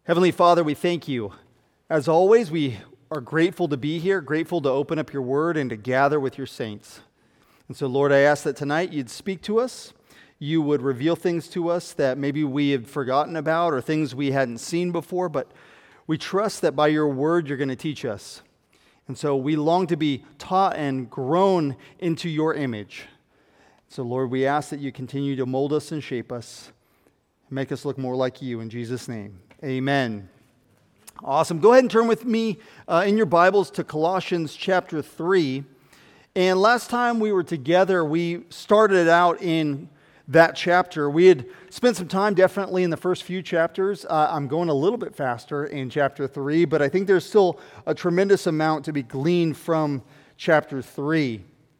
Heavenly Father, we thank you. As always, we are grateful to be here, grateful to open up your word and to gather with your saints. And so, Lord, I ask that tonight you'd speak to us. You would reveal things to us that maybe we had forgotten about or things we hadn't seen before, but we trust that by your word you're going to teach us. And so we long to be taught and grown into your image. So, Lord, we ask that you continue to mold us and shape us, and make us look more like you in Jesus' name. Amen. Awesome. Go ahead and turn with me in your Bibles to Colossians chapter 3. And last time we were together, we started out in that chapter. We had spent some time definitely in the first few chapters. I'm going a little bit faster in chapter 3, but I think there's still a tremendous amount to be gleaned from chapter 3.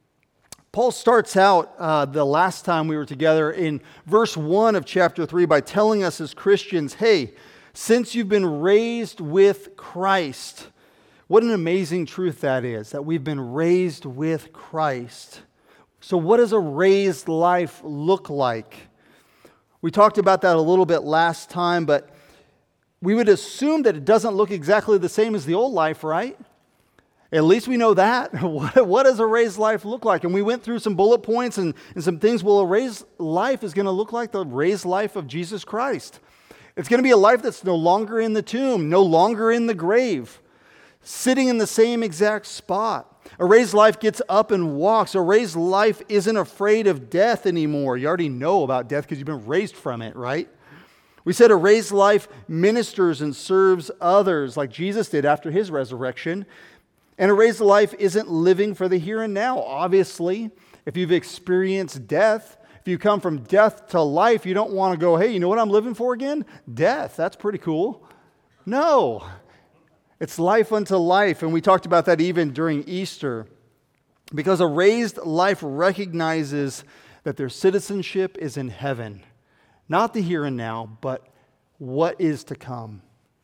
Paul starts out the last time we were together in verse 1 of chapter 3 by telling us as Christians, hey, since you've been raised with Christ. What an amazing truth that is, that we've been raised with Christ. So what does a raised life look like? We talked about that a little bit last time, but we would assume that it doesn't look exactly the same as the old life, right? At least we know that. What does a raised life look like? And we went through some bullet points and some things. Well, a raised life is going to look like the raised life of Jesus Christ. It's going to be a life that's no longer in the tomb, no longer in the grave, sitting in the same exact spot. A raised life gets up and walks. A raised life isn't afraid of death anymore. You already know about death because you've been raised from it, right? We said a raised life ministers and serves others like Jesus did after his resurrection. And a raised life isn't living for the here and now. Obviously, if you've experienced death, if you come from death to life, you don't want to go, hey, you know what I'm living for again? Death. That's pretty cool. No. It's life unto life. And we talked about that even during Easter. Because a raised life recognizes that their citizenship is in heaven. Not the here and now, but what is to come.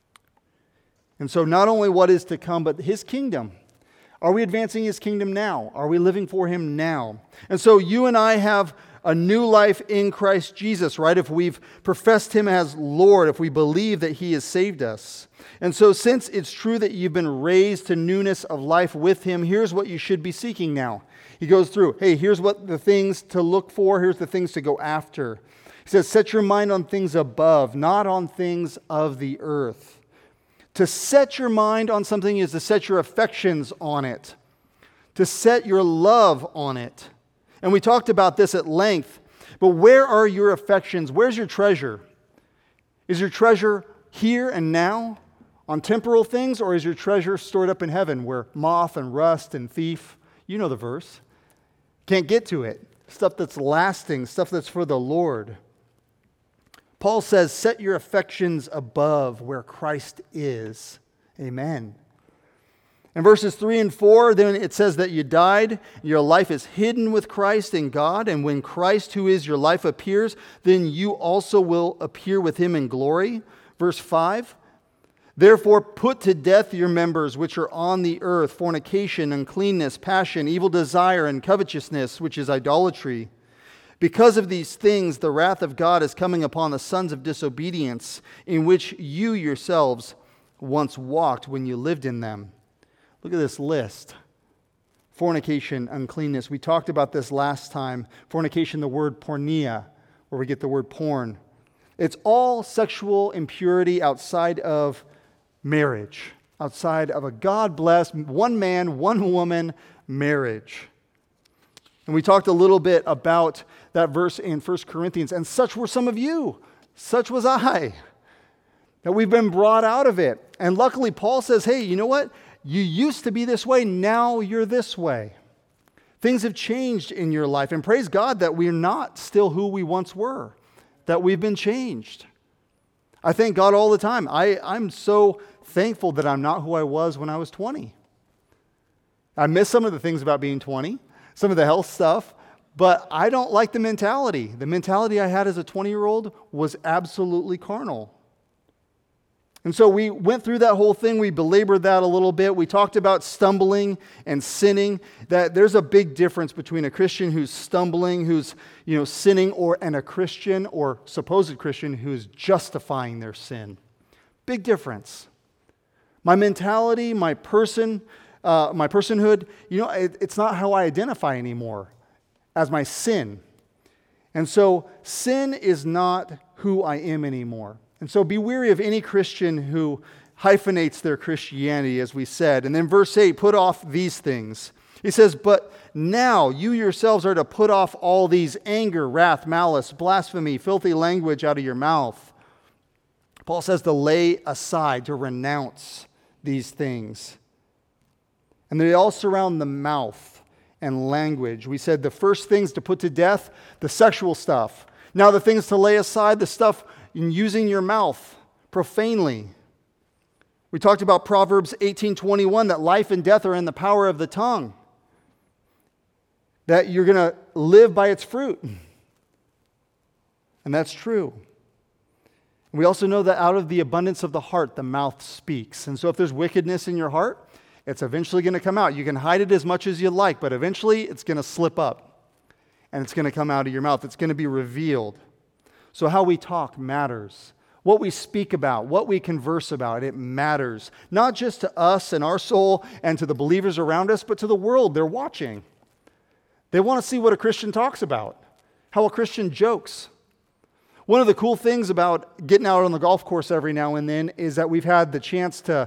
And so not only what is to come, but his kingdom. Are we advancing his kingdom now? Are we living for him now? And so you and I have a new life in Christ Jesus, right? If we've professed him as Lord, if we believe that he has saved us. And so since it's true that you've been raised to newness of life with him, here's what you should be seeking now. He goes through, hey, here's what the things to look for, here's the things to go after. He says, set your mind on things above, not on things of the earth. To set your mind on something is to set your affections on it, to set your love on it. And we talked about this at length, but where are your affections? Where's your treasure? Is your treasure here and now on temporal things, or is your treasure stored up in heaven where moth and rust and thief, you know the verse, can't get to it? Stuff that's lasting, stuff that's for the Lord. Paul says, set your affections above where Christ is. Amen. In verses 3 and 4, then it says that you died, your life is hidden with Christ in God, and when Christ, who is your life, appears, then you also will appear with him in glory. Verse 5, therefore put to death your members which are on the earth, fornication, uncleanness, passion, evil desire, and covetousness, which is idolatry. Because of these things, the wrath of God is coming upon the sons of disobedience, in which you yourselves once walked when you lived in them. Look at this list. Fornication, uncleanness. We talked about this last time. Fornication, the word porneia, where we get the word porn. It's all sexual impurity outside of marriage, outside of a God-blessed, one man, one woman marriage. And we talked a little bit about that verse in 1 Corinthians. And such were some of you. Such was I. That we've been brought out of it. And luckily, Paul says, hey, you know what? You used to be this way. Now you're this way. Things have changed in your life. And praise God that we're not still who we once were. That we've been changed. I thank God all the time. I'm so thankful that I'm not who I was when I was 20. I miss some of the things about being 20. Some of the health stuff, but I don't like the mentality. The mentality I had as a 20-year-old was absolutely carnal. And so we went through that whole thing. We belabored that a little bit. We talked about stumbling and sinning, that there's a big difference between a Christian who's stumbling, who's sinning, and a Christian or supposed Christian who's justifying their sin. Big difference. My mentality, my personhood, it's not how I identify anymore as my sin. And so sin is not who I am anymore. And so be wary of any Christian who hyphenates their Christianity, as we said. And then verse 8, put off these things. He says, but now you yourselves are to put off all these: anger, wrath, malice, blasphemy, filthy language out of your mouth. Paul says to lay aside, to renounce these things. And they all surround the mouth and language. We said the first things to put to death, the sexual stuff. Now the things to lay aside, the stuff in using your mouth profanely. We talked about Proverbs 18:21, that life and death are in the power of the tongue. That you're going to live by its fruit. And that's true. We also know that out of the abundance of the heart, the mouth speaks. And so if there's wickedness in your heart, it's eventually going to come out. You can hide it as much as you like, but eventually it's going to slip up. And it's going to come out of your mouth. It's going to be revealed. So how we talk matters. What we speak about, what we converse about, it matters. Not just to us and our soul and to the believers around us, but to the world. They're watching. They want to see what a Christian talks about, how a Christian jokes. One of the cool things about getting out on the golf course every now and then is that we've had the chance to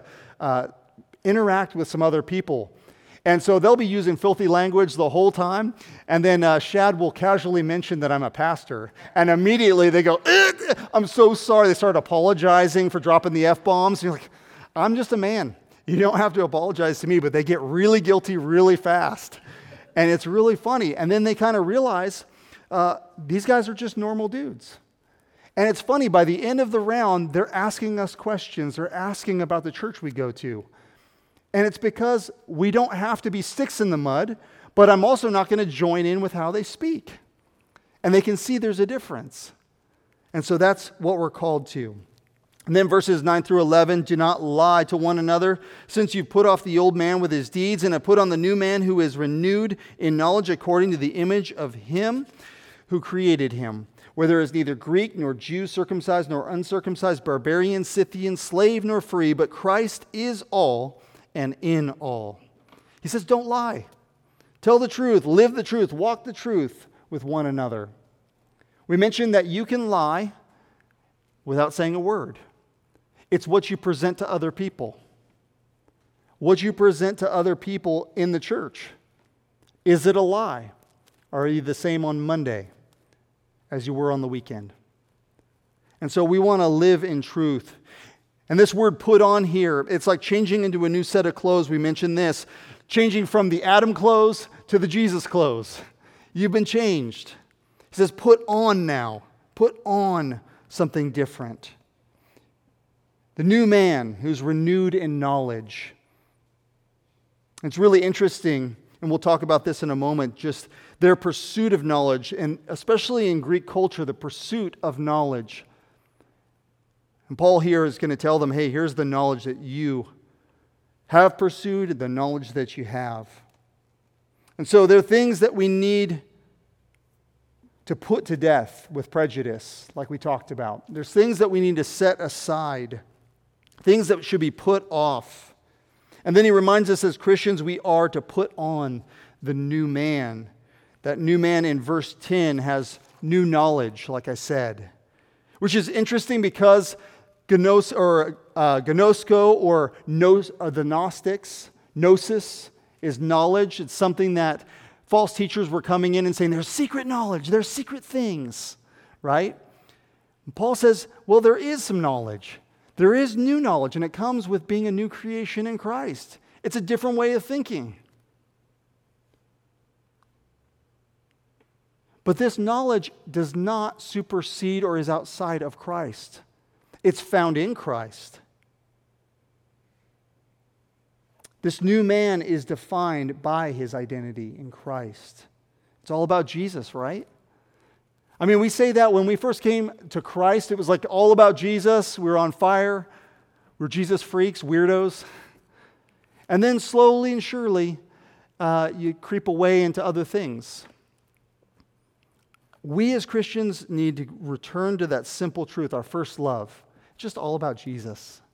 interact with some other people. And so they'll be using filthy language the whole time. And then Shad will casually mention that I'm a pastor. And immediately they go, I'm so sorry. They start apologizing for dropping the F-bombs. And you're like, I'm just a man. You don't have to apologize to me. But they get really guilty really fast. And it's really funny. And then they kind of realize these guys are just normal dudes. And it's funny, by the end of the round, they're asking us questions. They're asking about the church we go to. And it's because we don't have to be sticks in the mud, but I'm also not going to join in with how they speak. And they can see there's a difference. And so that's what we're called to. And then verses 9 through 11, do not lie to one another, since you've put off the old man with his deeds and have put on the new man who is renewed in knowledge according to the image of him who created him. Where there is neither Greek nor Jew, circumcised nor uncircumcised, barbarian, Scythian, slave nor free, but Christ is all and in all. He says, don't lie. Tell the truth, live the truth, walk the truth with one another. We mentioned that you can lie without saying a word. It's what you present to other people. What you present to other people in the church. Is it a lie? Or are you the same on Monday as you were on the weekend? And so we want to live in truth. And this word put on here, it's like changing into a new set of clothes. We mentioned this. Changing from the Adam clothes to the Jesus clothes. You've been changed. He says put on now. Put on something different. The new man who's renewed in knowledge. It's really interesting, and we'll talk about this in a moment, just their pursuit of knowledge, and especially in Greek culture, the pursuit of knowledge. And Paul here is going to tell them, hey, here's the knowledge that you have pursued, the knowledge that you have. And so there are things that we need to put to death with prejudice, like we talked about. There's things that we need to set aside, things that should be put off. And then he reminds us as Christians we are to put on the new man. That new man in verse 10 has new knowledge, like I said, which is interesting because gnosko or the Gnostics, gnosis is knowledge. It's something that false teachers were coming in and saying there's secret knowledge, there's secret things, right? And Paul says, well, there is some knowledge. There is new knowledge, and it comes with being a new creation in Christ. It's a different way of thinking. But this knowledge does not supersede or is outside of Christ. It's found in Christ. This new man is defined by his identity in Christ. It's all about Jesus, right? I mean, we say that when we first came to Christ, it was like all about Jesus. We were on fire. We're Jesus freaks, weirdos. And then slowly and surely, you creep away into other things. We as Christians need to return to that simple truth, our first love. It's just all about Jesus.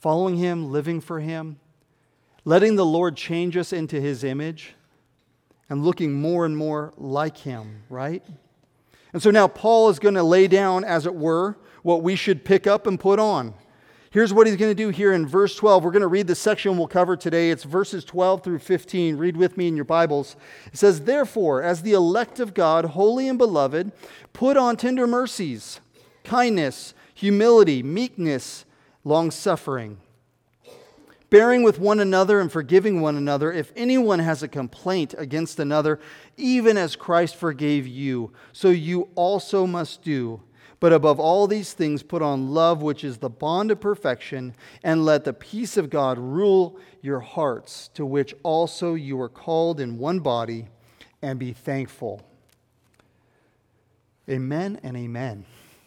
following Him, living for Him, letting the Lord change us into His image, and looking more and more like Him, right? And so now Paul is going to lay down, as it were, what we should pick up and put on. Here's what he's going to do here in verse 12. We're going to read the section we'll cover today. It's verses 12 through 15. Read with me in your Bibles. It says, "Therefore, as the elect of God, holy and beloved, put on tender mercies, kindness, humility, meekness, long-suffering, bearing with one another and forgiving one another if anyone has a complaint against another, even as Christ forgave you, so you also must do. But above all these things, put on love, which is the bond of perfection, and let the peace of God rule your hearts, to which also you are called in one body, and be thankful." Amen and amen.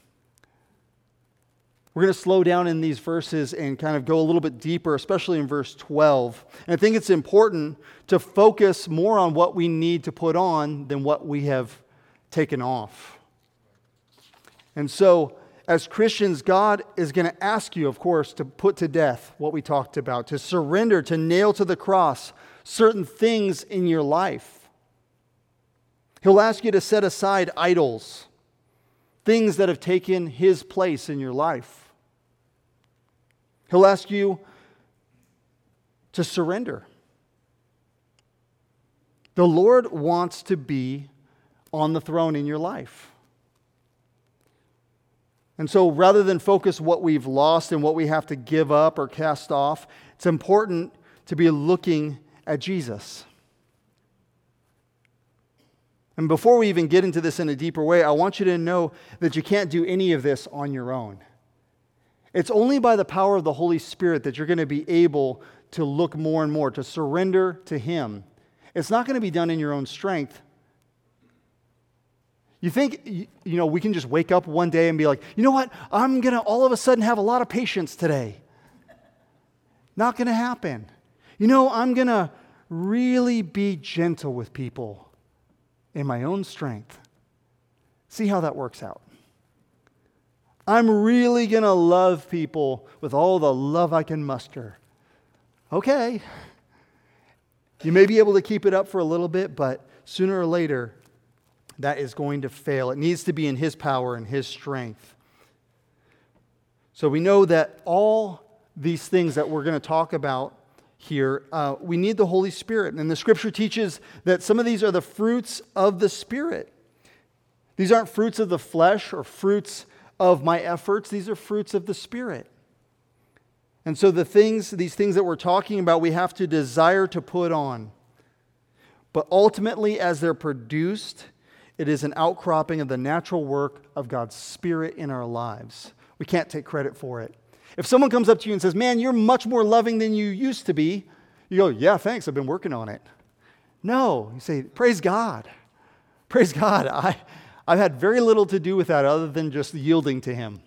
We're going to slow down in these verses and kind of go a little bit deeper, especially in verse 12. And I think it's important to focus more on what we need to put on than what we have taken off. And so, as Christians, God is going to ask you, of course, to put to death what we talked about, to surrender, to nail to the cross certain things in your life. He'll ask you to set aside idols, things that have taken His place in your life. He'll ask you to surrender. The Lord wants to be on the throne in your life. And so rather than focus what we've lost and what we have to give up or cast off, it's important to be looking at Jesus. And before we even get into this in a deeper way, I want you to know that you can't do any of this on your own. It's only by the power of the Holy Spirit that you're going to be able to look more and more, to surrender to Him. It's not going to be done in your own strength. You think, we can just wake up one day and be like, you know what? I'm going to all of a sudden have a lot of patience today. Not going to happen. I'm going to really be gentle with people in my own strength. See how that works out. I'm really going to love people with all the love I can muster. Okay. You may be able to keep it up for a little bit, but sooner or later, that is going to fail. It needs to be in His power and His strength. So we know that all these things that we're going to talk about here, we need the Holy Spirit. And the Scripture teaches that some of these are the fruits of the Spirit. These aren't fruits of the flesh or fruits of my efforts. These are fruits of the Spirit. And so these things that we're talking about, we have to desire to put on. But ultimately, as they're produced, it is an outcropping of the natural work of God's Spirit in our lives. We can't take credit for it. If someone comes up to you and says, "Man, you're much more loving than you used to be," you go, "Yeah, thanks, I've been working on it." No, you say, "Praise God. Praise God. I've had very little to do with that other than just yielding to Him."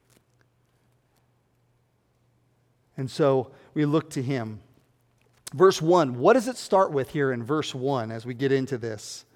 And so we look to Him. Verse 1, what does it start with here in verse 1 as we get into this?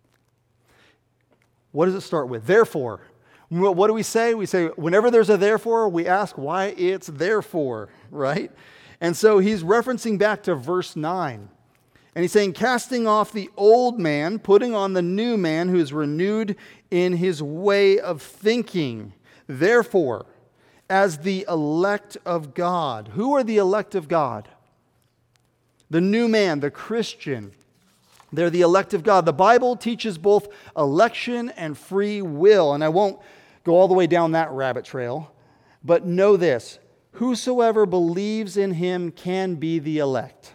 What does it start with? Therefore. What do we say? We say, whenever there's a therefore, we ask why it's therefore, right? And so he's referencing back to verse 9. And he's saying, casting off the old man, putting on the new man who is renewed in his way of thinking. Therefore, as the elect of God. Who are the elect of God? The new man, the Christian. They're the elect of God. The Bible teaches both election and free will. And I won't go all the way down that rabbit trail. But know this. Whosoever believes in Him can be the elect.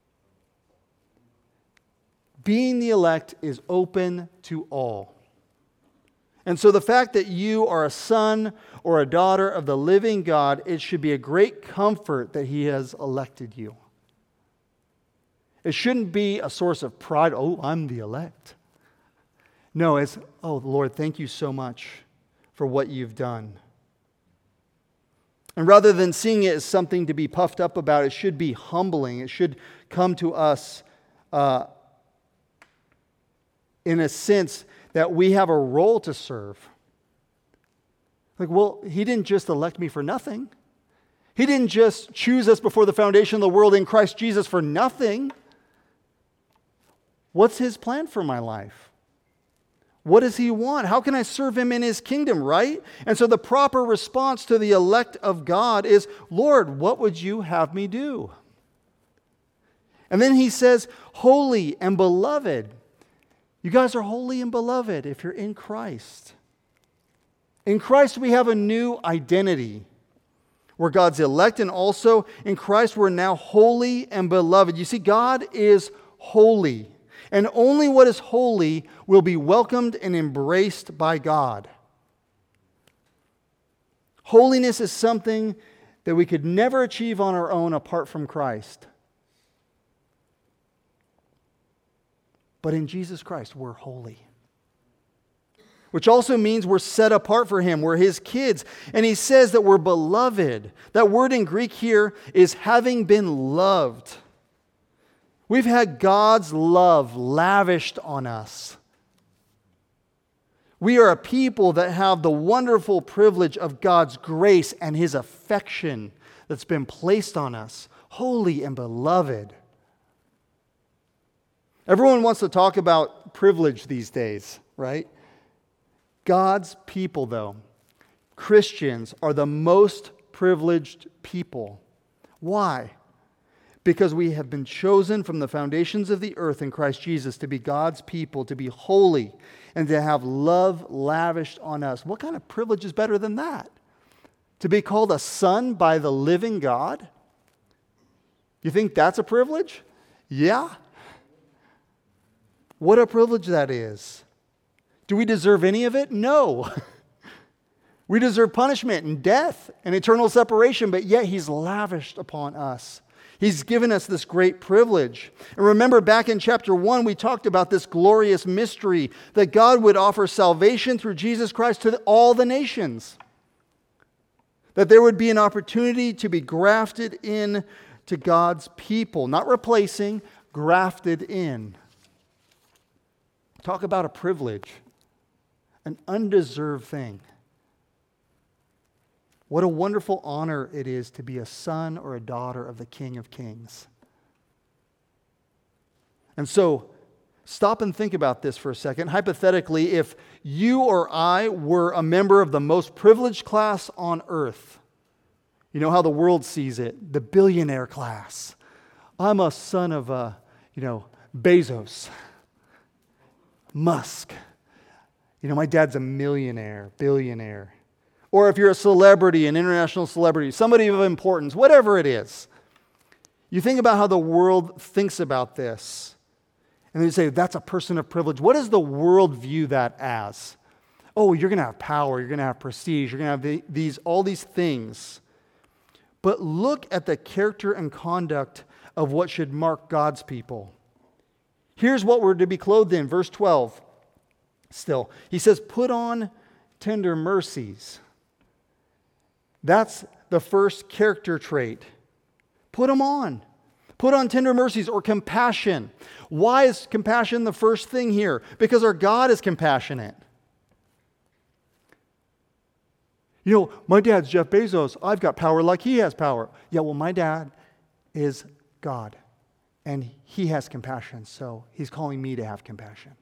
Being the elect is open to all. And so the fact that you are a son or a daughter of the living God, it should be a great comfort that He has elected you. It shouldn't be a source of pride. Oh, I'm the elect. No, it's, oh, Lord, thank you so much for what you've done. And rather than seeing it as something to be puffed up about, it should be humbling. It should come to us in a sense that we have a role to serve. Like, well, He didn't just elect me for nothing. He didn't just choose us before the foundation of the world in Christ Jesus for nothing. What's His plan for my life? What does He want? How can I serve Him in His kingdom, right? And so the proper response to the elect of God is, Lord, what would you have me do? And then He says, holy and beloved. You guys are holy and beloved if you're in Christ. In Christ we have a new identity. We're God's elect, and also in Christ we're now holy and beloved. You see, God is holy. And only what is holy will be welcomed and embraced by God. Holiness is something that we could never achieve on our own apart from Christ. But in Jesus Christ, we're holy. Which also means we're set apart for Him. We're His kids. And He says that we're beloved. That word in Greek here is having been loved. We've had God's love lavished on us. We are a people that have the wonderful privilege of God's grace and His affection that's been placed on us, holy and beloved. Everyone wants to talk about privilege these days, right? God's people, though, Christians, are the most privileged people. Why? Because we have been chosen from the foundations of the earth in Christ Jesus to be God's people, to be holy, and to have love lavished on us. What kind of privilege is better than that? To be called a son by the living God? You think that's a privilege? Yeah. What a privilege that is. Do we deserve any of it? No. We deserve punishment and death and eternal separation, but yet He's lavished upon us. He's given us this great privilege. And remember, back in chapter 1, we talked about this glorious mystery that God would offer salvation through Jesus Christ to all the nations. That there would be an opportunity to be grafted in to God's people. Not replacing, grafted in. Talk about a privilege. An undeserved thing. What a wonderful honor it is to be a son or a daughter of the King of Kings. And so, stop and think about this for a second. Hypothetically, if you or I were a member of the most privileged class on earth, you know how the world sees it, the billionaire class. I'm a son of, Bezos, Musk. My dad's a millionaire, billionaire. Or if you're a celebrity, an international celebrity, somebody of importance, whatever it is. You think about how the world thinks about this. And they say, that's a person of privilege. What does the world view that as? Oh, you're going to have power, you're going to have prestige, you're going to have all these things. But look at the character and conduct of what should mark God's people. Here's what we're to be clothed in, verse 12. Still, he says, put on tender mercies. That's the first character trait. Put them on. Put on tender mercies or compassion. Why is compassion the first thing here? Because our God is compassionate. My dad's Jeff Bezos. I've got power like he has power. Yeah, well, my dad is God. And He has compassion, so He's calling me to have compassion.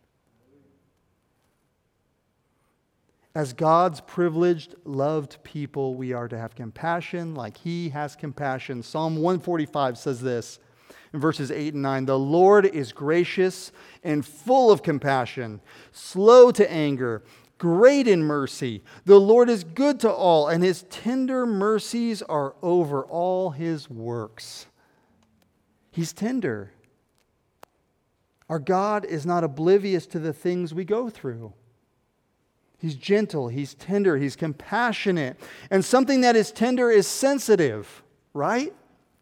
As God's privileged, loved people, we are to have compassion like He has compassion. Psalm 145 says this in verses 8 and 9. The Lord is gracious and full of compassion, slow to anger, great in mercy. The Lord is good to all, and His tender mercies are over all His works. He's tender. Our God is not oblivious to the things we go through. He's gentle, He's tender, He's compassionate. And something that is tender is sensitive, right?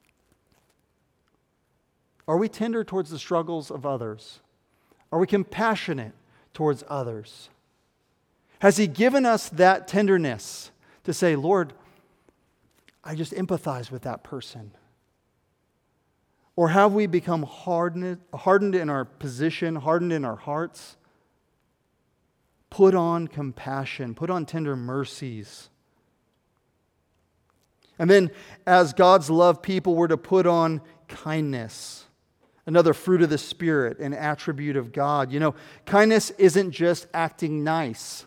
Are we tender towards the struggles of others? Are we compassionate towards others? Has He given us that tenderness to say, Lord, I just empathize with that person? Or have we become hardened in our position, hardened in our hearts? Put on compassion. Put on tender mercies. And then, as God's loved people, we're to put on kindness, another fruit of the Spirit, an attribute of God. You know, kindness isn't just acting nice.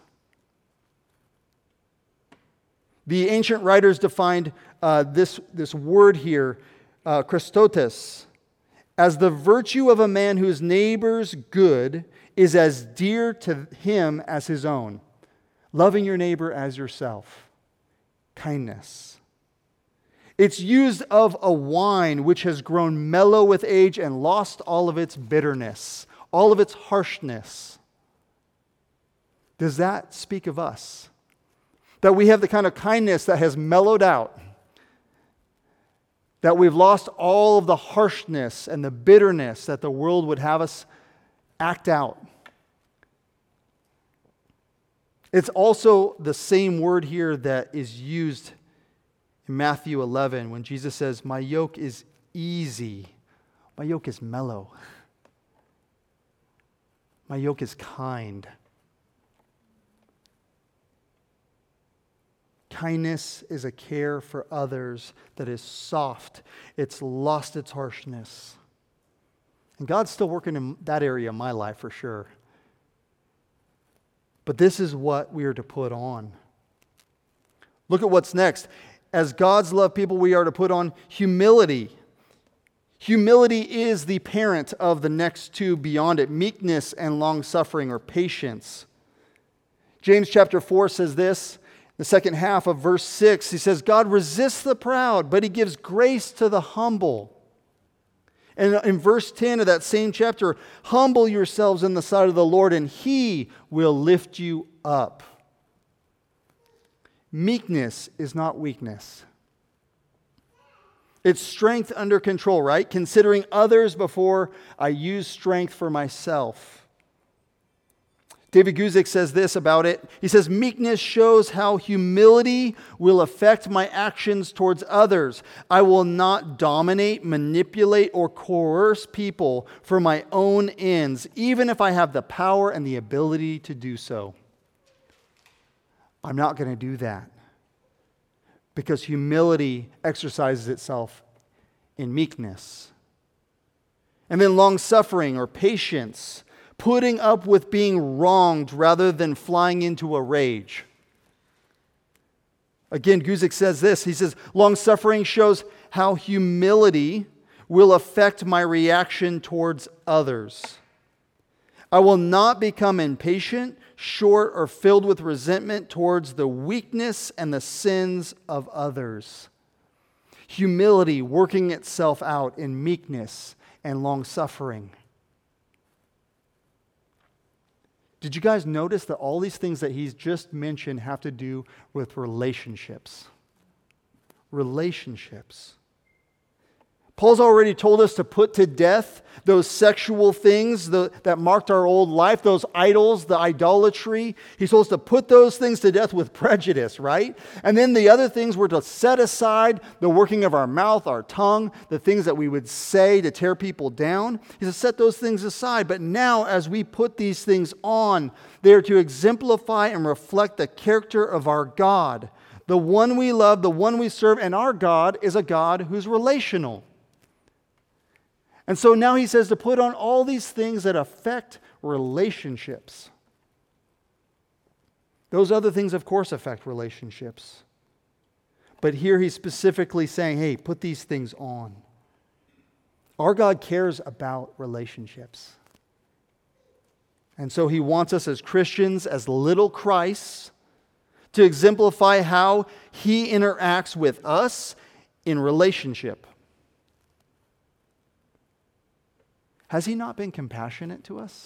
The ancient writers defined this word here, Christotes, as the virtue of a man whose neighbor's good is as dear to him as his own. Loving your neighbor as yourself. Kindness. It's used of a wine which has grown mellow with age and lost all of its bitterness, all of its harshness. Does that speak of us? That we have the kind of kindness that has mellowed out, that we've lost all of the harshness and the bitterness that the world would have us act out. It's also the same word here that is used in Matthew 11 when Jesus says, "My yoke is easy. My yoke is mellow. My yoke is kind." Kindness is a care for others that is soft. It's lost its harshness. And God's still working in that area of my life for sure. But this is what we are to put on. Look at what's next. As God's loved people, we are to put on humility. Humility is the parent of the next two beyond it, meekness and long-suffering or patience. James chapter 4 says this, the second half of verse 6, he says, God resists the proud, but he gives grace to the humble. And in verse 10 of that same chapter, humble yourselves in the sight of the Lord, and he will lift you up. Meekness is not weakness. It's strength under control, right? Considering others before I use strength for myself. David Guzik says this about it. He says, meekness shows how humility will affect my actions towards others. I will not dominate, manipulate, or coerce people for my own ends, even if I have the power and the ability to do so. I'm not going to do that. Because humility exercises itself in meekness. And then long-suffering or patience, putting up with being wronged rather than flying into a rage. Again, Guzik says this. He says, long-suffering shows how humility will affect my reaction towards others. I will not become impatient, short, or filled with resentment towards the weakness and the sins of others. Humility working itself out in meekness and long-suffering. Did you guys notice that all these things that he's just mentioned have to do with relationships? Relationships. Paul's already told us to put to death those sexual things that marked our old life, those idols, the idolatry. He's told us to put those things to death with prejudice, right? And then the other things were to set aside the working of our mouth, our tongue, the things that we would say to tear people down. He says, set those things aside. But now, as we put these things on, they are to exemplify and reflect the character of our God, the one we love, the one we serve, and our God is a God who's relational. And so now he says to put on all these things that affect relationships. Those other things, of course, affect relationships. But here he's specifically saying, hey, put these things on. Our God cares about relationships. And so he wants us as Christians, as little Christs, to exemplify how he interacts with us in relationship. Has he not been compassionate to us?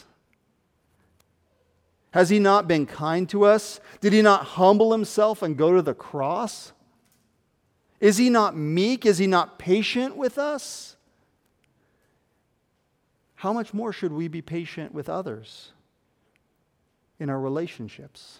Has he not been kind to us? Did he not humble himself and go to the cross? Is he not meek? Is he not patient with us? How much more should we be patient with others in our relationships?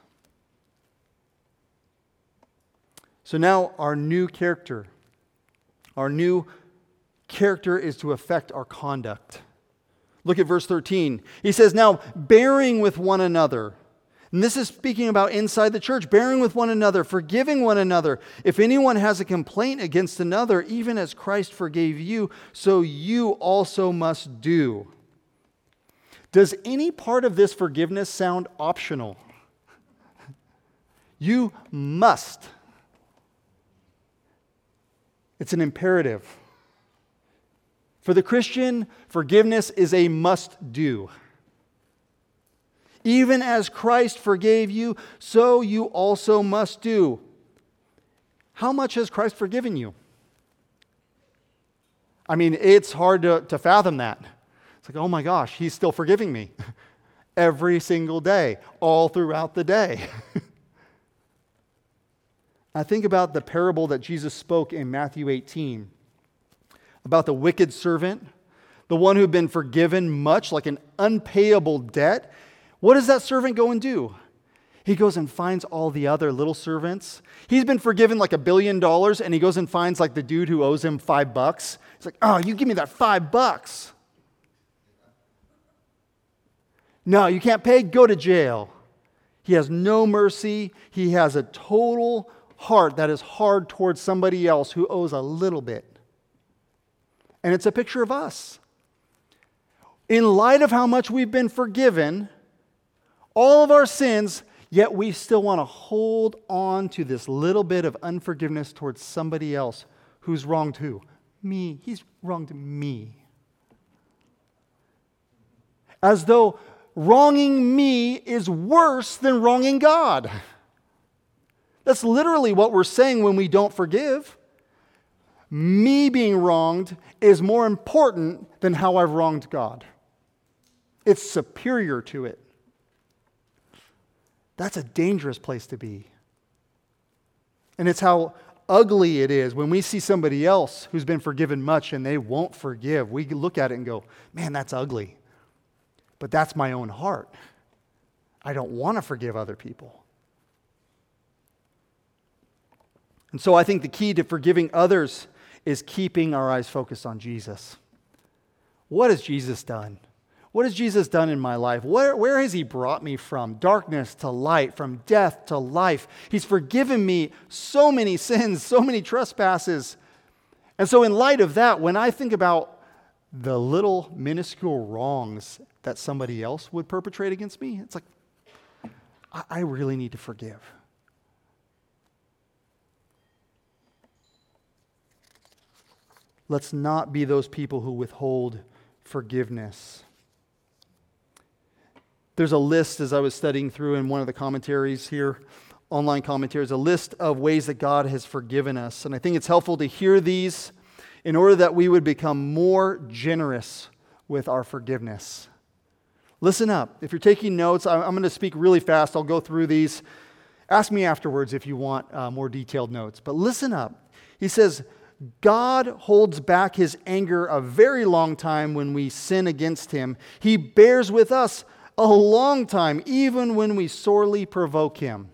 So now our new character. Our new character is to affect our conduct. Look at verse 13. He says, now bearing with one another, And this is speaking about inside the church, bearing with one another, forgiving one another. If anyone has a complaint against another, even as Christ forgave you, so you also must do. Does any part of this forgiveness sound optional? You must. It's an imperative. For the Christian, forgiveness is a must-do. Even as Christ forgave you, so you also must do. How much has Christ forgiven you? I mean, it's hard to fathom that. It's like, oh my gosh, he's still forgiving me. Every single day, all throughout the day. I think about the parable that Jesus spoke in Matthew 18 about the wicked servant, the one who'd been forgiven much, like an unpayable debt. What does that servant go and do? He goes and finds all the other little servants. He's been forgiven like $1 billion, and he goes and finds like the dude who owes him $5. He's like, oh, you give me that $5. No, you can't pay, go to jail. He has no mercy. He has a total heart that is hard towards somebody else who owes a little bit. And it's a picture of us. In light of how much we've been forgiven, all of our sins, yet we still want to hold on to this little bit of unforgiveness towards somebody else who's wronged who? Me. He's wronged me. As though wronging me is worse than wronging God. That's literally what we're saying when we don't forgive. Me being wronged is more important than how I've wronged God. It's superior to it. That's a dangerous place to be. And it's how ugly it is when we see somebody else who's been forgiven much and they won't forgive. We look at it and go, man, that's ugly. But that's my own heart. I don't want to forgive other people. And so I think the key to forgiving others is keeping our eyes focused on Jesus. What has Jesus done? What has Jesus done in my life? Where has he brought me from? Darkness to light, from death to life. He's forgiven me so many sins, so many trespasses. And so in light of that, when I think about the little minuscule wrongs that somebody else would perpetrate against me, it's like, I really need to forgive. Let's not be those people who withhold forgiveness. There's a list, as I was studying through in one of the commentaries here, online commentaries, a list of ways that God has forgiven us. And I think it's helpful to hear these in order that we would become more generous with our forgiveness. Listen up. If you're taking notes, I'm going to speak really fast. I'll go through these. Ask me afterwards if you want more detailed notes. But listen up. He says, God holds back his anger a very long time when we sin against him. He bears with us a long time, even when we sorely provoke him.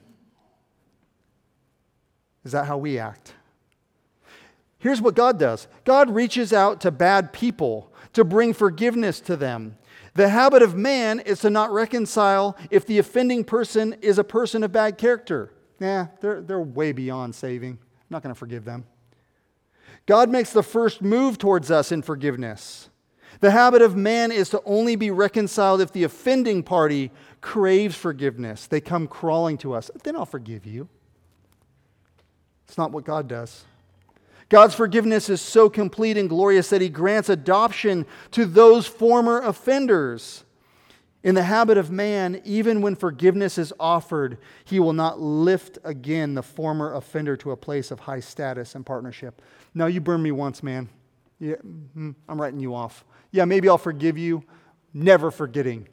Is that how we act? Here's what God does. God reaches out to bad people to bring forgiveness to them. The habit of man is to not reconcile if the offending person is a person of bad character. They're way beyond saving. I'm not going to forgive them. God makes the first move towards us in forgiveness. The habit of man is to only be reconciled if the offending party craves forgiveness. They come crawling to us. Then I'll forgive you. It's not what God does. God's forgiveness is so complete and glorious that he grants adoption to those former offenders. In the habit of man, even when forgiveness is offered, he will not lift again the former offender to a place of high status and partnership. No, you burned me once, man. Yeah, I'm writing you off. Yeah, maybe I'll forgive you. Never forgetting.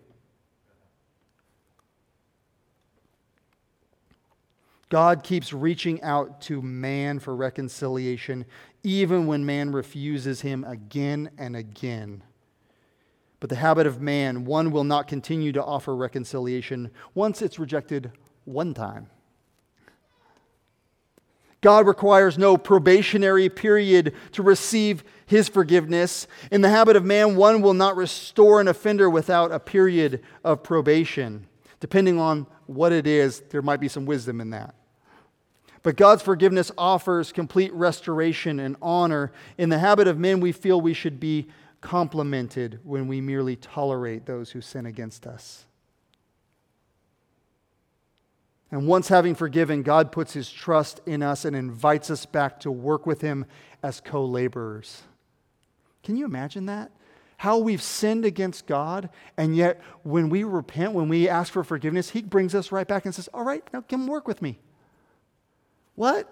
God keeps reaching out to man for reconciliation, even when man refuses him again and again. But the habit of man, one will not continue to offer reconciliation once it's rejected one time. God requires no probationary period to receive his forgiveness. In the habit of man, one will not restore an offender without a period of probation. Depending on what it is, there might be some wisdom in that. But God's forgiveness offers complete restoration and honor. In the habit of men, we feel we should be complimented when we merely tolerate those who sin against us. And once having forgiven, God puts His trust in us and invites us back to work with Him as co-laborers. Can you imagine that? How we've sinned against God, and yet when we repent, when we ask for forgiveness, He brings us right back and says, all right, now come work with me. What?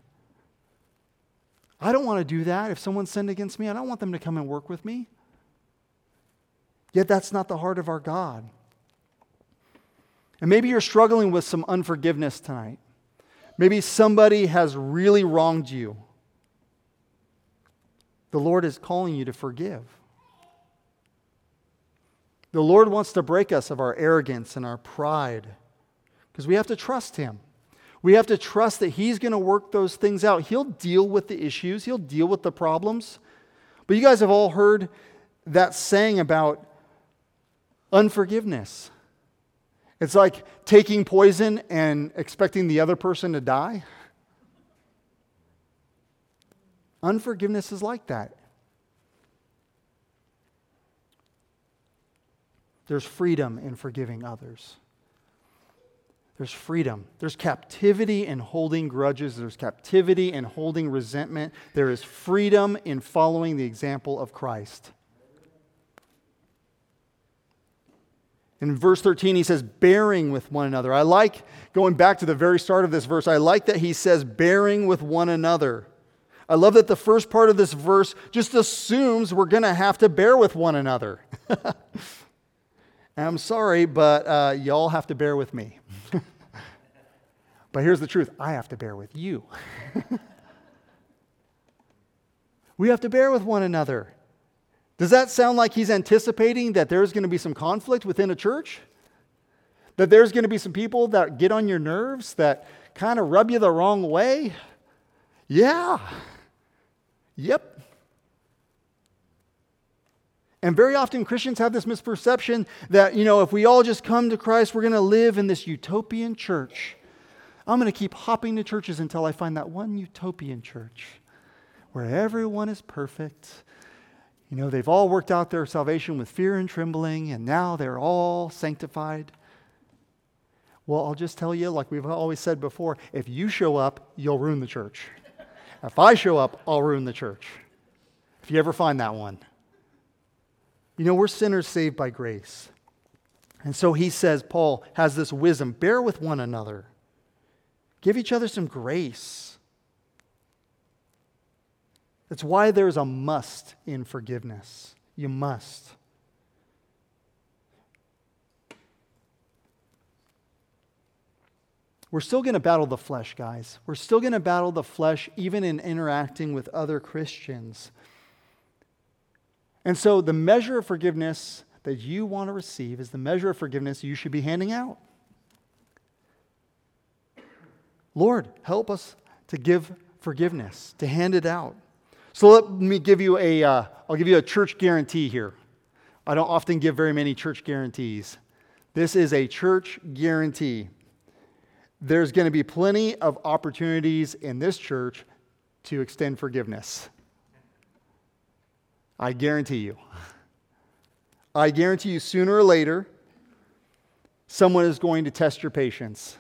I don't want to do that. If someone sinned against me, I don't want them to come and work with me. Yet that's not the heart of our God. And maybe you're struggling with some unforgiveness tonight. Maybe somebody has really wronged you. The Lord is calling you to forgive. The Lord wants to break us of our arrogance and our pride because we have to trust Him. We have to trust that He's going to work those things out. He'll deal with the issues. He'll deal with the problems. But you guys have all heard that saying about unforgiveness. It's like taking poison and expecting the other person to die. Unforgiveness is like that. There's freedom in forgiving others. There's freedom. There's captivity in holding grudges. There's captivity in holding resentment. There is freedom in following the example of Christ. In verse 13, he says, bearing with one another. I like, going back to the very start of this verse, I like that he says, bearing with one another. I love that the first part of this verse just assumes we're going to have to bear with one another. And I'm sorry, but y'all have to bear with me. But here's the truth. I have to bear with you. We have to bear with one another. Does that sound like he's anticipating that there's going to be some conflict within a church? That there's going to be some people that get on your nerves, that kind of rub you the wrong way? Yeah. Yep. And very often Christians have this misperception that, if we all just come to Christ, we're going to live in this utopian church. I'm going to keep hopping to churches until I find that one utopian church where everyone is perfect. They've all worked out their salvation with fear and trembling, and now they're all sanctified. Well, I'll just tell you, like we've always said before, if you show up, you'll ruin the church. If I show up, I'll ruin the church. If you ever find that one. We're sinners saved by grace. And so he says, Paul has this wisdom, bear with one another. Give each other some grace. That's why there's a must in forgiveness. You must. We're still going to battle the flesh, guys. We're still going to battle the flesh even in interacting with other Christians. And so the measure of forgiveness that you want to receive is the measure of forgiveness you should be handing out. Lord, help us to give forgiveness, to hand it out. So let me give you I'll give you a church guarantee here. I don't often give very many church guarantees. This is a church guarantee. There's going to be plenty of opportunities in this church to extend forgiveness. I guarantee you. I guarantee you sooner or later, someone is going to test your patience.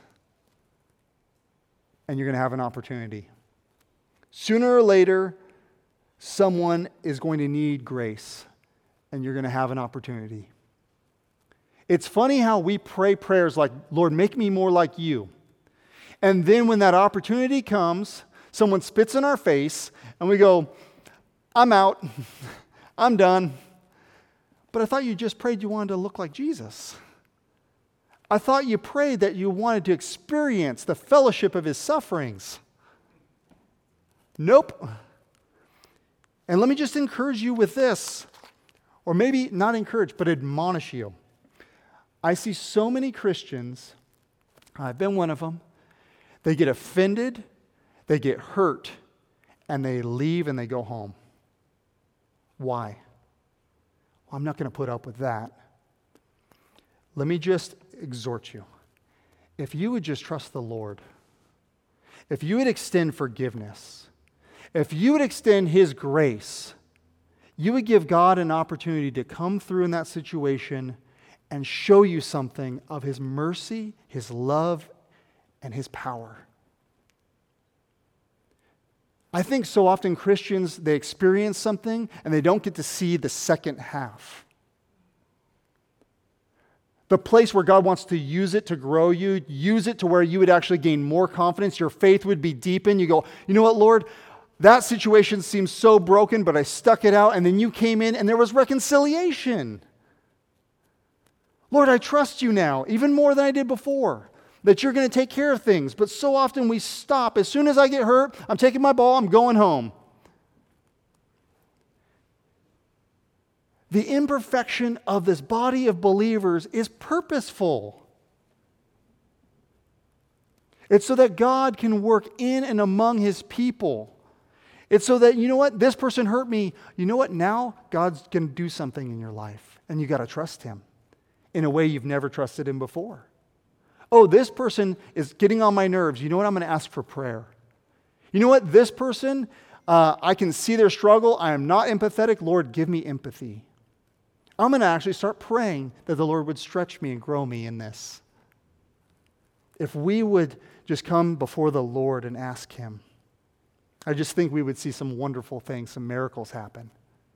And you're going to have an opportunity. Sooner or later, someone is going to need grace, and you're going to have an opportunity. It's funny how we pray prayers like, Lord, make me more like you. And then when that opportunity comes, someone spits in our face, and we go, I'm out. I'm done. But I thought you just prayed you wanted to look like Jesus. I thought you prayed that you wanted to experience the fellowship of His sufferings. Nope. And let me just encourage you with this, or maybe not encourage, but admonish you. I see so many Christians, I've been one of them, they get offended, they get hurt, and they leave and they go home. Why? Well, I'm not going to put up with that. let me just exhort you. If you would just trust the Lord, if you would extend forgiveness, if you would extend His grace, you would give God an opportunity to come through in that situation and show you something of His mercy, His love, and His power. I think so often Christians, they experience something and they don't get to see the second half. The place where God wants to use it to grow you, use it to where you would actually gain more confidence, your faith would be deepened. You go, you know what, Lord? That situation seems so broken, but I stuck it out, and then you came in and there was reconciliation. Lord, I trust you now, even more than I did before, that you're going to take care of things. But so often we stop. As soon as I get hurt, I'm taking my ball, I'm going home. The imperfection of this body of believers is purposeful. It's so that God can work in and among His people. It's so that, you know what, this person hurt me. You know what, now God's going to do something in your life. And you got to trust Him in a way you've never trusted Him before. Oh, this person is getting on my nerves. You know what, I'm going to ask for prayer. You know what, this person, I can see their struggle. I am not empathetic. Lord, give me empathy. I'm going to actually start praying that the Lord would stretch me and grow me in this. If we would just come before the Lord and ask Him, I just think we would see some wonderful things, some miracles happen.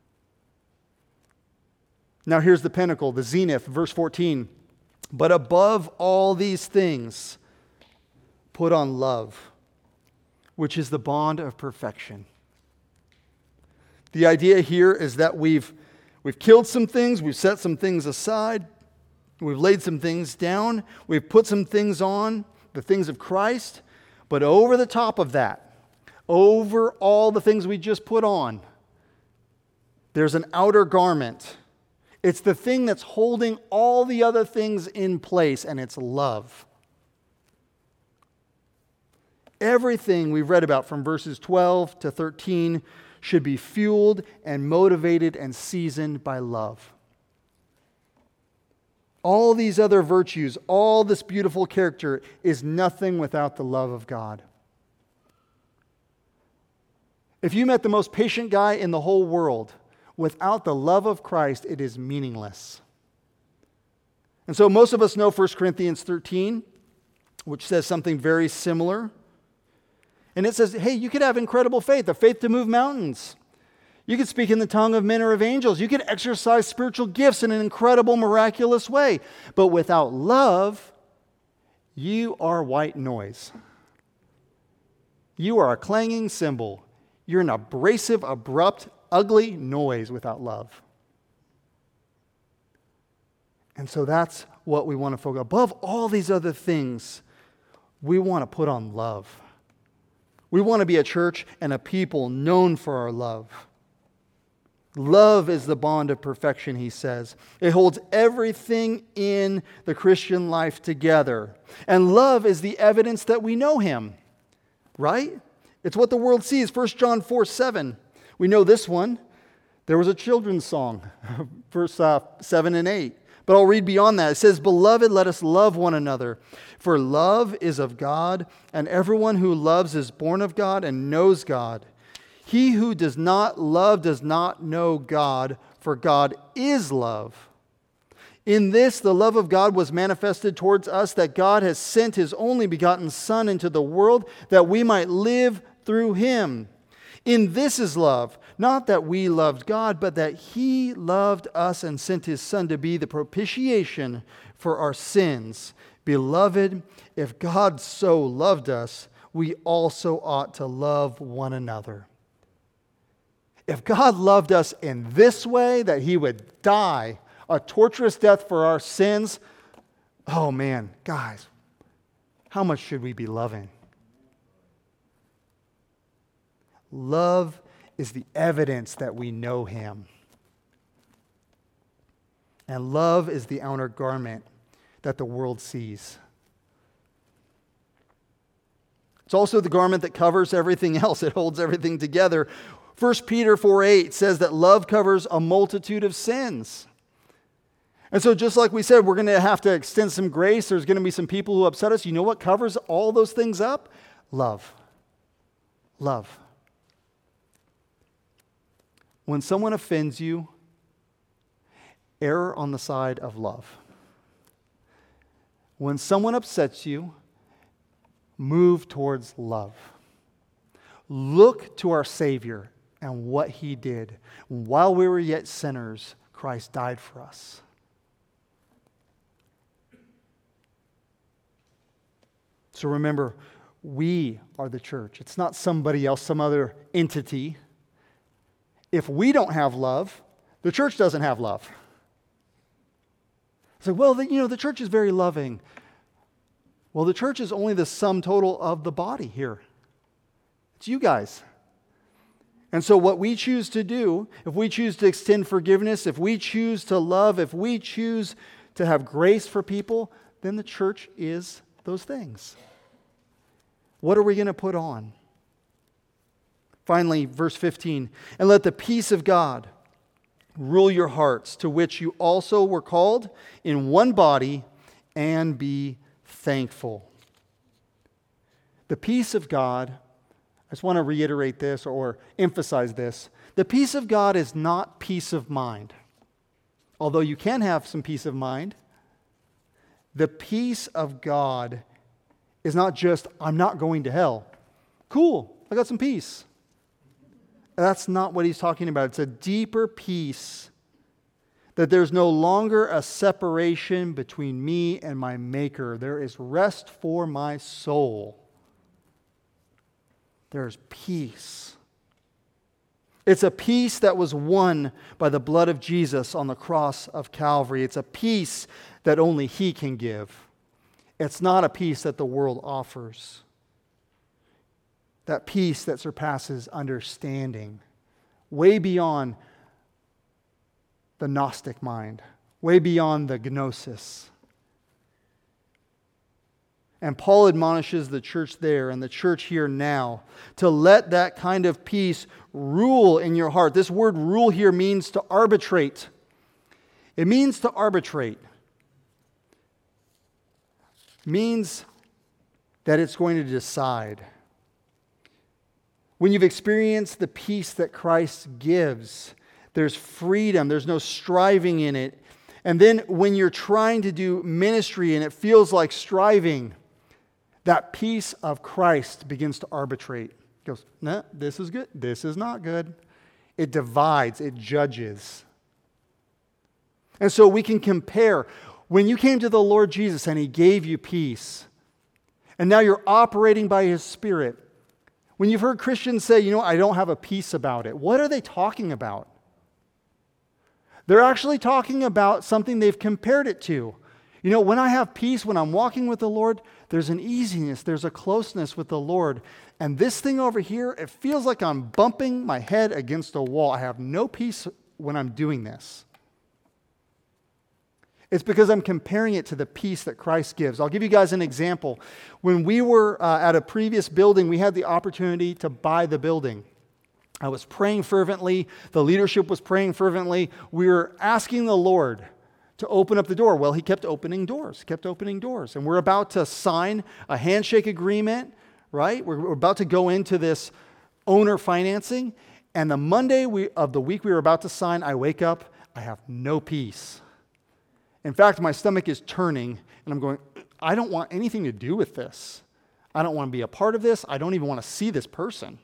Now here's the pinnacle, the zenith, verse 14. But above all these things, put on love, which is the bond of perfection. The idea here is that we've killed some things, we've set some things aside, we've laid some things down, we've put some things on, the things of Christ, but over the top of that, over all the things we just put on, there's an outer garment. It's the thing that's holding all the other things in place, and it's love. Everything we've read about from verses 12 to 13 should be fueled and motivated and seasoned by love. All these other virtues, all this beautiful character is nothing without the love of God. If you met the most patient guy in the whole world, without the love of Christ, it is meaningless. And so most of us know 1 Corinthians 13, which says something very similar. And it says, hey, you could have incredible faith, a faith to move mountains. You could speak in the tongue of men or of angels. You could exercise spiritual gifts in an incredible, miraculous way. But without love, you are white noise. You are a clanging cymbal. You're an abrasive, abrupt, ugly noise without love. And so that's what we want to focus on. Above all these other things, we want to put on love. We want to be a church and a people known for our love. Love is the bond of perfection, he says. It holds everything in the Christian life together. And love is the evidence that we know Him, right? It's what the world sees. 1 John 4:7. We know this one. There was a children's song, verse 7 and 8. But I'll read beyond that. It says, "Beloved, let us love one another, for love is of God, and everyone who loves is born of God and knows God. He who does not love does not know God, for God is love. In this, the love of God was manifested towards us, that God has sent His only begotten Son into the world, that we might live through Him. In this is love, not that we loved God, but that He loved us and sent His Son to be the propitiation for our sins. Beloved, if God so loved us, we also ought to love one another." If God loved us in this way, that He would die a torturous death for our sins, oh man, guys, how much should we be loving? Love is the evidence that we know Him. And love is the outer garment that the world sees. It's also the garment that covers everything else. It holds everything together. 1 Peter 4:8 says that love covers a multitude of sins. And so just like we said, we're going to have to extend some grace. There's going to be some people who upset us. You know what covers all those things up? Love. Love. When someone offends you, err on the side of love. When someone upsets you, move towards love. Look to our Savior and what He did. While we were yet sinners, Christ died for us. So remember, we are the church. It's not somebody else, some other entity. If we don't have love, the church doesn't have love. It's like, well, the church is very loving. Well, the church is only the sum total of the body here. It's you guys. And so what we choose to do, if we choose to extend forgiveness, if we choose to love, if we choose to have grace for people, then the church is those things. What are we going to put on? Finally, verse 15, and let the peace of God rule your hearts, to which you also were called in one body, and be thankful. The peace of God, I just want to reiterate this or emphasize this. The peace of God is not peace of mind. Although you can have some peace of mind, the peace of God is not just, I'm not going to hell. Cool, I got some peace. That's not what he's talking about. It's a deeper peace that there's no longer a separation between me and my Maker. There is rest for my soul. There's peace. It's a peace that was won by the blood of Jesus on the cross of Calvary. It's a peace that only He can give. It's not a peace that the world offers. That peace that surpasses understanding, way beyond the Gnostic mind, way beyond the gnosis. And Paul admonishes the church there and the church here now to let that kind of peace rule in your heart. This word rule here means to arbitrate. It means to arbitrate. It means that it's going to decide. When you've experienced the peace that Christ gives, there's freedom, there's no striving in it. And then when you're trying to do ministry and it feels like striving, that peace of Christ begins to arbitrate. It goes, no, this is good, this is not good. It divides, it judges. And so we can compare. When you came to the Lord Jesus and He gave you peace, and now you're operating by His Spirit, when you've heard Christians say, I don't have a peace about it, what are they talking about? They're actually talking about something they've compared it to. When I have peace, when I'm walking with the Lord, there's an easiness, there's a closeness with the Lord. And this thing over here, it feels like I'm bumping my head against a wall. I have no peace when I'm doing this. It's because I'm comparing it to the peace that Christ gives. I'll give you guys an example. When we were at a previous building, we had the opportunity to buy the building. I was praying fervently. The leadership was praying fervently. We were asking the Lord to open up the door. Well, He kept opening doors, And we're about to sign a handshake agreement, right? We're about to go into this owner financing. And the Monday of the week we were about to sign, I wake up, I have no peace. In fact, my stomach is turning, and I'm going, I don't want anything to do with this. I don't want to be a part of this. I don't even want to see this person.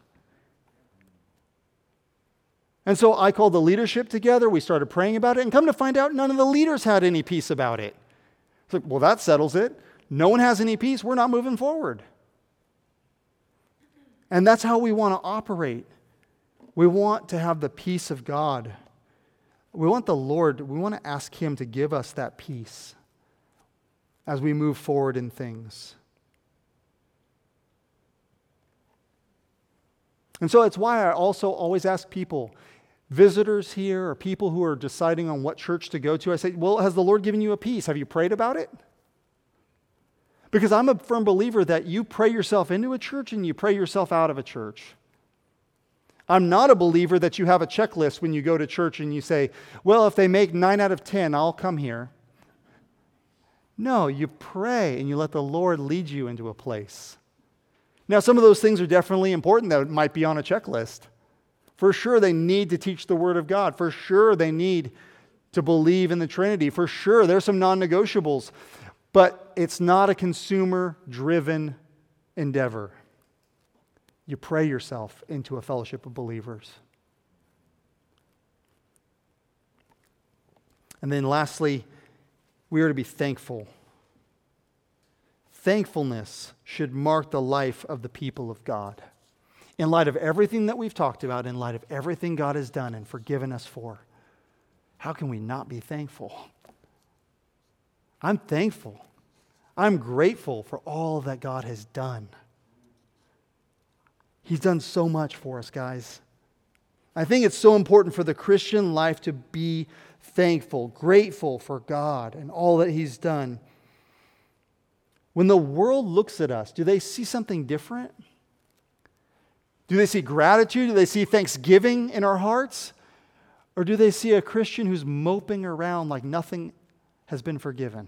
And so I called the leadership together. We started praying about it, and come to find out, none of the leaders had any peace about it. It's like, well, that settles it. No one has any peace. We're not moving forward. And that's how we want to operate. We want to have the peace of God. We want the Lord, we want to ask Him to give us that peace as we move forward in things. And so it's why I also always ask people, visitors here or people who are deciding on what church to go to, I say, well, has the Lord given you a peace? Have you prayed about it? Because I'm a firm believer that you pray yourself into a church and you pray yourself out of a church. I'm not a believer that you have a checklist when you go to church and you say, well, if they make 9 out of 10, I'll come here. No, you pray and you let the Lord lead you into a place. Now, some of those things are definitely important that might be on a checklist. For sure, they need to teach the Word of God. For sure, they need to believe in the Trinity. For sure, there's some non-negotiables. But it's not a consumer-driven endeavor. You pray yourself into a fellowship of believers. And then lastly, we are to be thankful. Thankfulness should mark the life of the people of God. In light of everything that we've talked about, in light of everything God has done and forgiven us for, how can we not be thankful? I'm thankful. I'm grateful for all that God has done. He's done so much for us, guys. I think it's so important for the Christian life to be thankful, grateful for God and all that He's done. When the world looks at us, do they see something different? Do they see gratitude? Do they see thanksgiving in our hearts? Or do they see a Christian who's moping around like nothing has been forgiven?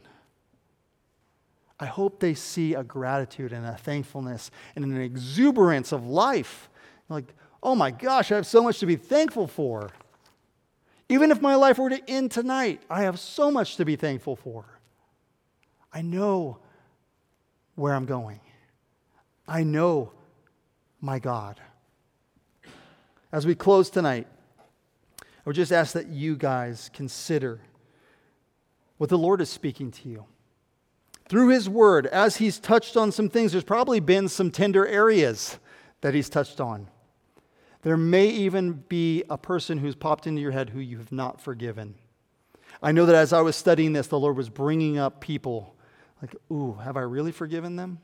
I hope they see a gratitude and a thankfulness and an exuberance of life. Like, oh my gosh, I have so much to be thankful for. Even if my life were to end tonight, I have so much to be thankful for. I know where I'm going. I know my God. As we close tonight, I would just ask that you guys consider what the Lord is speaking to you. Through His Word, as He's touched on some things, there's probably been some tender areas that He's touched on. There may even be a person who's popped into your head who you have not forgiven. I know that as I was studying this, the Lord was bringing up people like, ooh, have I really forgiven them?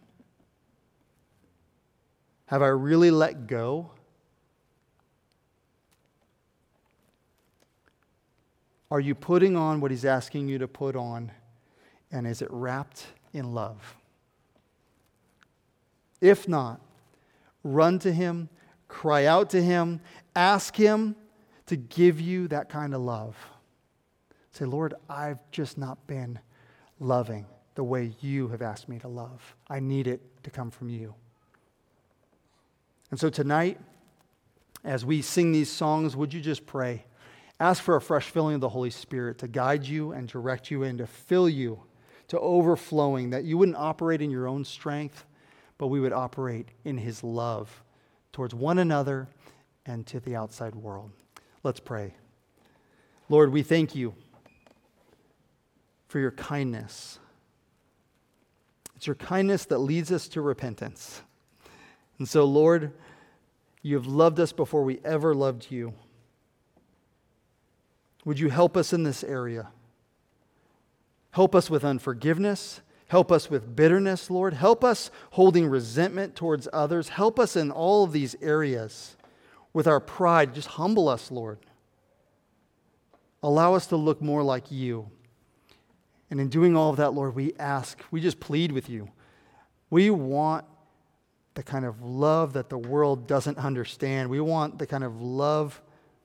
Have I really let go? Are you putting on what He's asking you to put on? And is it wrapped in love? If not, run to Him, cry out to Him, ask Him to give you that kind of love. Say, Lord, I've just not been loving the way You have asked me to love. I need it to come from You. And so tonight, as we sing these songs, would you just pray? Ask for a fresh filling of the Holy Spirit to guide you and direct you and to fill you to overflowing, that you wouldn't operate in your own strength, but we would operate in His love towards one another and to the outside world. Let's pray. Lord, we thank You for Your kindness. It's Your kindness that leads us to repentance. And so, Lord, You have loved us before we ever loved You. Would You help us in this area? Help us with unforgiveness. Help us with bitterness, Lord. Help us holding resentment towards others. Help us in all of these areas with our pride. Just humble us, Lord. Allow us to look more like You. And in doing all of that, Lord, we just plead with You. We want the kind of love that the world doesn't understand. We want the kind of love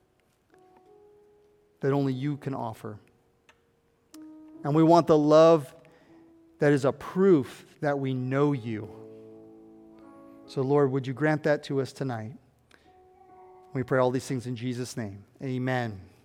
that only You can offer. And we want the love that is a proof that we know You. So, Lord, would You grant that to us tonight? We pray all these things in Jesus' name. Amen.